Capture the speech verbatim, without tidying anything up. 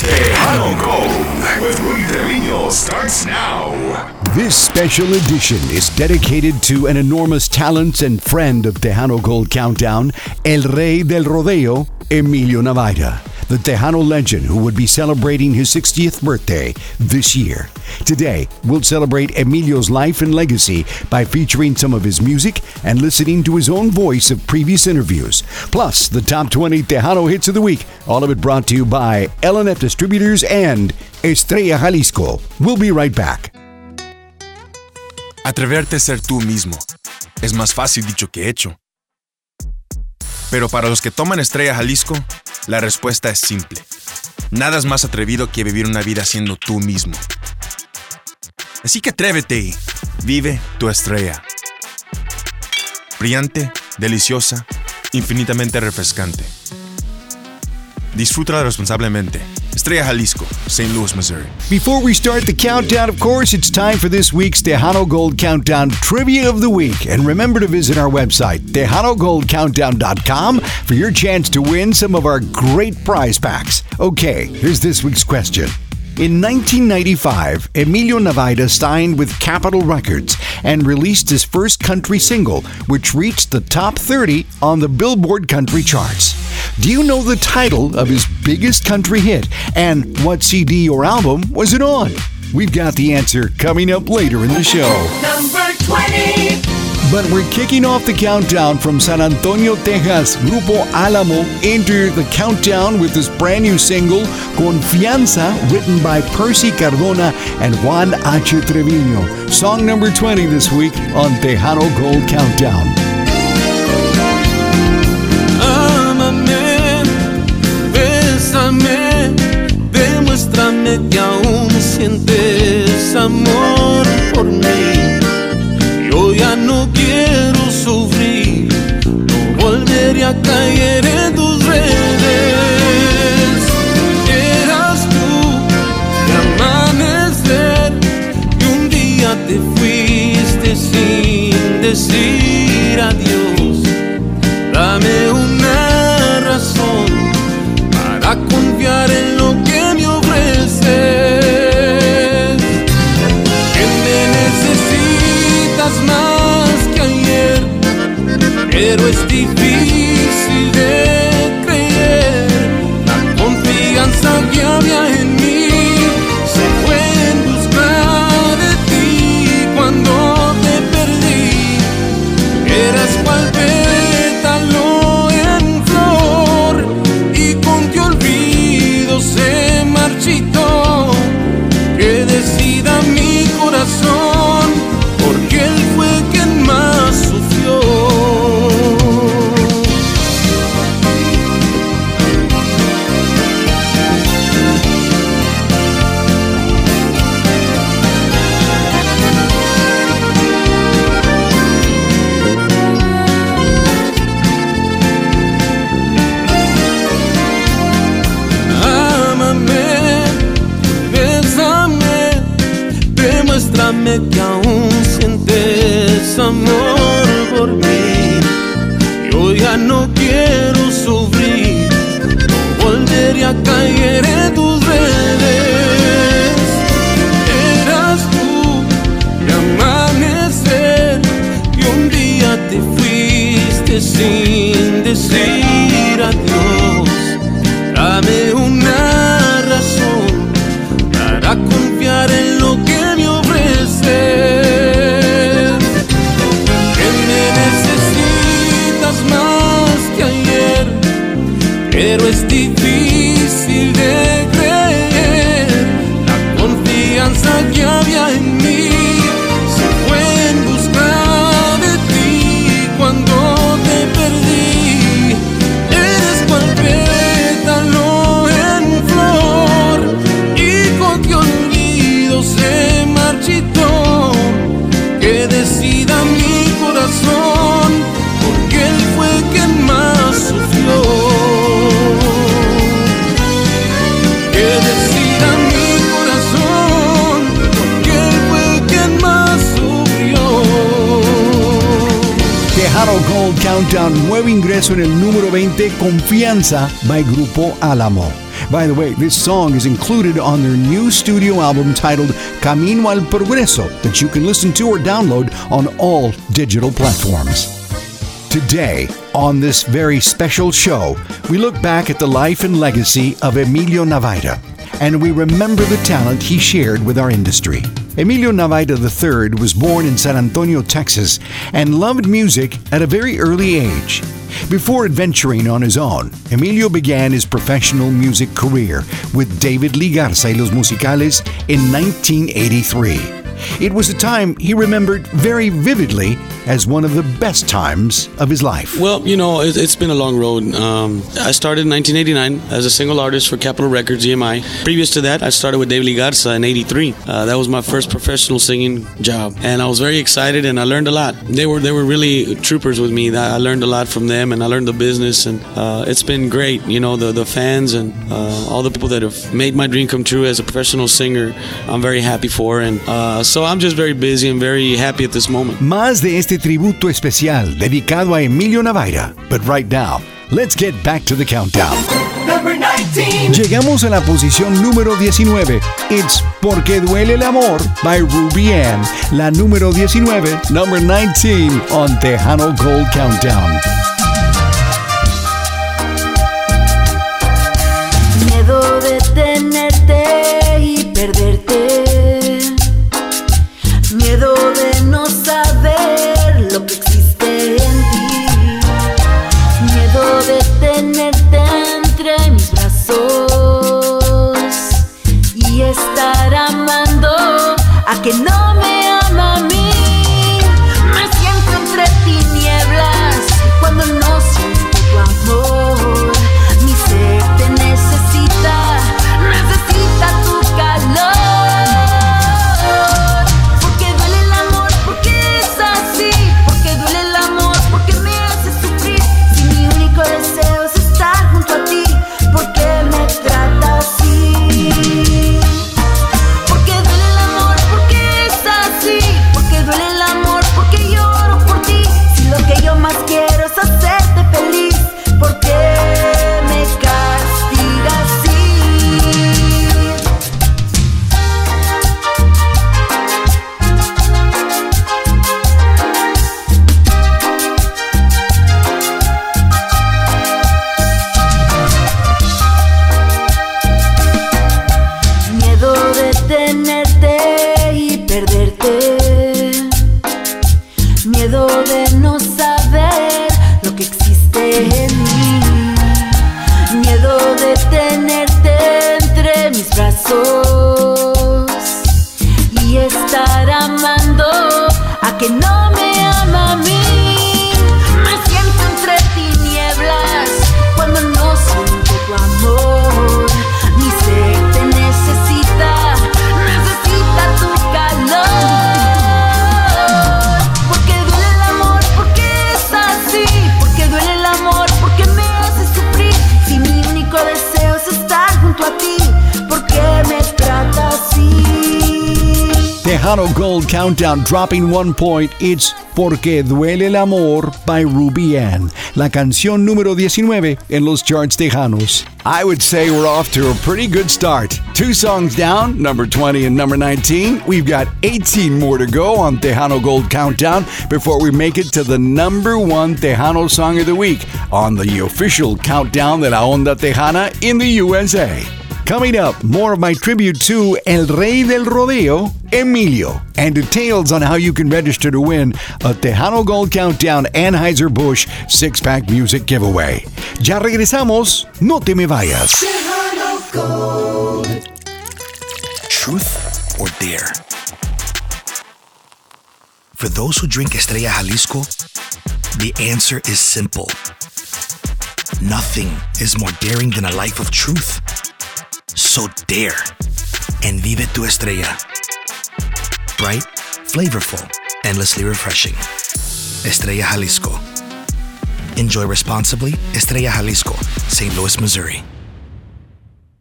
Tejano Gold with Rudy Trevino starts now. This special edition is dedicated to an enormous talent and friend of Tejano Gold Countdown, El Rey del Rodeo, Emilio Navaita, the Tejano legend who would be celebrating his sixtieth birthday this year. Today, we'll celebrate Emilio's life and legacy by featuring some of his music and listening to his own voice of previous interviews. Plus, the top twenty Tejano hits of the week. All of it brought to you by L N F Distributors and Estrella Jalisco. We'll be right back. Atreverte a ser tú mismo es más fácil dicho que hecho. Pero para los que toman Estrella Jalisco, la respuesta es simple. Nada es más atrevido que vivir una vida siendo tú mismo. Así que atrévete y vive tu estrella. Brillante, deliciosa, infinitamente refrescante. Disfrútala responsablemente. Estrella Jalisco, Saint Louis, Missouri. Before we start the countdown, of course, it's time for this week's Tejano Gold Countdown Trivia of the Week. And remember to visit our website, tejano gold countdown dot com, for your chance to win some of our great prize packs. Okay, here's this week's question. In nineteen ninety-five, Emilio Navaita signed with Capitol Records and released his first country single, which reached the top thirty on the Billboard country charts. Do you know the title of his biggest country hit, and what C D or album was it on? We've got the answer coming up later in the show. Number twenty. But we're kicking off the countdown from San Antonio, Texas. Grupo Alamo enter the countdown with this brand new single, Confianza, written by Percy Cardona and Juan H. Trevino. Song number twenty this week on Tejano Gold Countdown. Ámame, bésame, demuéstrame que aún sientes amor por mí. Yo ya no quiero sufrir, no volveré a caer en tus redes. Eras tú, de amanecer, y un día te fuiste sin decir adiós. Dame una razón para confiar en lo que me ofreces. Más que ayer, pero es difícil de creer. La confianza que había en mí se fue en busca de ti cuando te perdí. Eras cual pétalo en flor y con tu olvido se marchitó. Que decida mi corazón, porque él fue quien más sufrió. Ámame, bésame, demuéstrame que aún sientes amor por mí. Yo ya no quiero sufrir, no volveré a caer en tus redes. Eras tú, de amanecer, y un día te fuiste sin decir adiós. Dame una razón para confiar en lo que me ofreces. Pero es difícil de creer. La confianza que había en mí se fue en busca de ti cuando te perdí. Eres cual pétalo en flor y con tu olvido se marchitó. Que decida mi corazón, porque él fue quien más sufrió. Tejano Gold Countdown, nuevo ingreso en el número veinte, Confianza by Grupo Alamo. By the way, this song is included on their new studio album titled Camino al Progreso that you can listen to or download on all digital platforms. Today, on this very special show, we look back at the life and legacy of Emilio Navaira, and we remember the talent he shared with our industry. Emilio Navaira the third was born in San Antonio, Texas, and loved music at a very early age. Before adventuring on his own, Emilio began his professional music career with David Lee Garza y Los Musicales in nineteen eighty-three. It was a time he remembered very vividly as one of the best times of his life. Well, you know, it, it's been a long road. Um, I started in nineteen eighty-nine as a single artist for Capitol Records, E M I. Previous to that, I started with David Lee Garza in eighty-three. Uh, that was my first professional singing job, and I was very excited, and I learned a lot. They were they were really troopers with me. I learned a lot from them, and I learned the business, and uh, it's been great. You know, the the fans and uh, all the people that have made my dream come true as a professional singer, I'm very happy for, and uh, so I'm just very busy and very happy at this moment. Más de este tributo especial dedicado a Emilio Navaira. But right now, let's get back to the countdown. Number nineteen. Llegamos a la posición número diecinueve. It's Porque Duele el Amor by Ruby Ann. La número diecinueve, number nineteen on Tejano Gold Countdown. Miedo de tenerte y perderte. Miedo de no saber lo que existe en ti. Miedo de tenerte entre mis brazos y estar amando a que no me ama a mí. Me siento entre tinieblas cuando no siento tu amor. Mi ser te necesita, necesita tu calor. Tejano Gold Countdown dropping one point. It's Porque Duele el Amor by Ruby Ann, la canción número diecinueve en los charts tejanos. I would say we're off to a pretty good start. Two songs down, number twenty and number nineteen. We've got eighteen more to go on Tejano Gold Countdown before we make it to the number one Tejano Song of the Week on the official countdown de la Onda Tejana in the U S A. Coming up, more of my tribute to El Rey del Rodeo, Emilio, and details on how you can register to win a Tejano Gold Countdown Anheuser-Busch six-pack music giveaway. Ya regresamos, no te me vayas. Tejano Gold. Truth or dare? For those who drink Estrella Jalisco, the answer is simple. Nothing is more daring than a life of truth. So dare and vive tu estrella. Bright, flavorful, endlessly refreshing. Estrella Jalisco. Enjoy responsibly. Estrella Jalisco, Saint Louis, Missouri.